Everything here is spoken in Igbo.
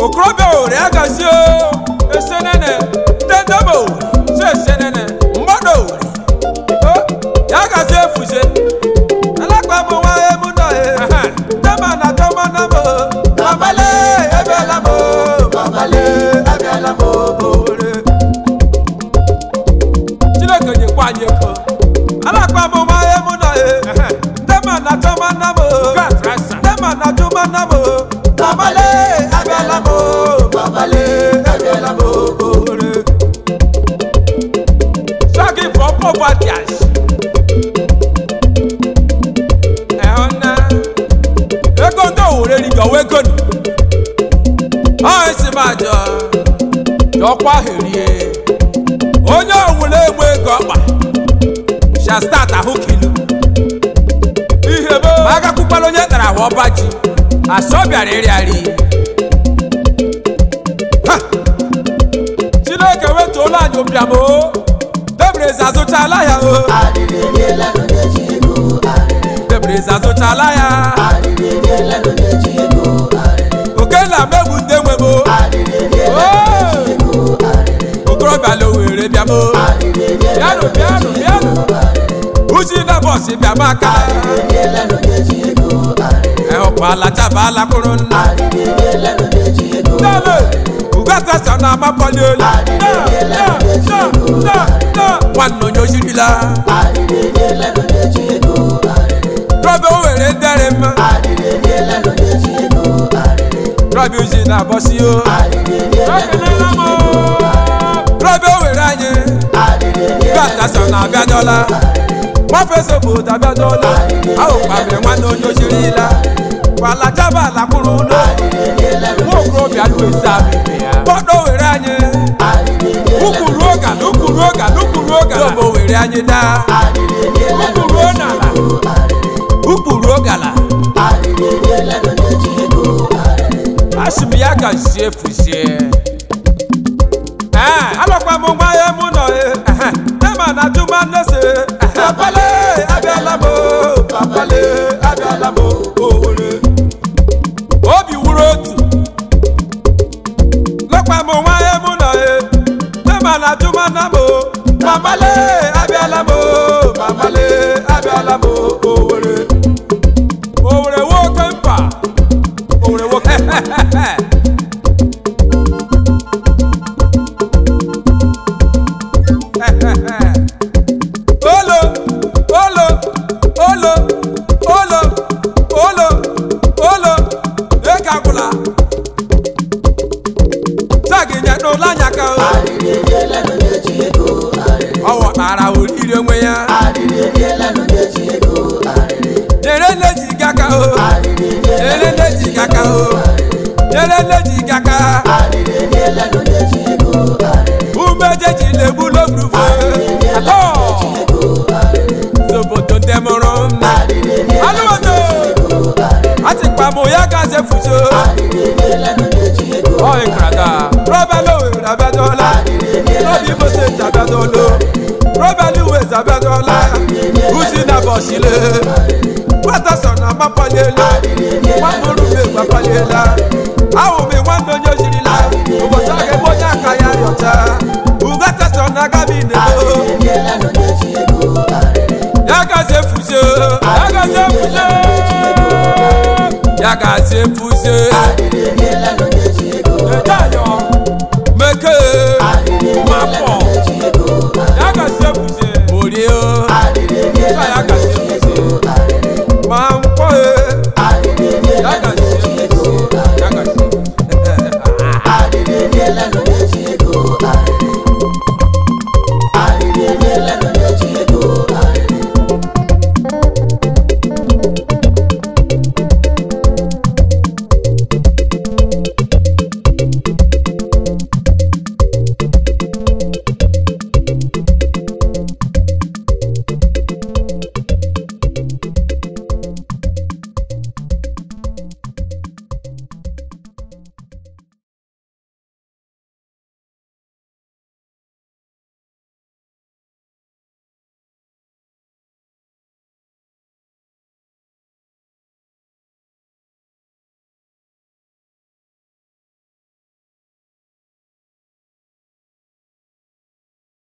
okrobia ore agazio esenene ndendabo sesenene mbodo ya gazio fuze alakwa mo wa emuno ndema na toma na mo babale ebela mo babale ebela mo ore chileke je kwanye ko alakwa mo wa emuno ndema na toma na mo ndema na toma na mo babale ebela mo babale ebela mo ore sagi for poverty wegonu isi majo jokwa herie onye owule egbe ego ọkpa sha start ahụ kilu ihe bo maga kwukwala onye tara ahụ ọbaji asọ bịara ịrịarị Chineke wetuola anyị ụbịamo Debreza azụchala ya o Debreza azụchala ya okela megbu ndị nwebo okorobịa lowere bịamo bịanụ uchi na bọsị bịama aka ọkwala chabala kwụrụ nna ugata sọ na amapọli olu nwanne onye ojirila Robe owere ndere mma Robe uji na bosi o Robe owere anyị Gata so na abiadola Mwafeso bụ dabiadola Ahụ kpamere nwanne onye ojirila Kwala chaba la kwuru ulo Nwokorobịa luwezi abịbị ya Bọdo owere anyị Ukuru oga Robe owere anyị daa Ukuru onala Ukuru ogala Ashimi ya gazie fuzie alokwa mo gba ye mu no tema na juma nese papale abiala mo ore obi wurotu lokwa mo gba ye mu no tema na juma na mo papale abiala mo ore wo kempa ore wo olo ekagula saginya no lanyaka owo ara orire onwe ya Dere leji kaka umejeji lebu lobrufu Zoboto demoron Aluwato Ati pamo ya gaze fuso Ikrada Robelo Rabadola Robi Mose Tabadolo Robelu Zabadola Uzi na bosile Watasona mapanyela Wamurube mapanyela Aumi wando nyojirila Ubotage bonya kaya yota Ugatasona gabine Yagaze fuse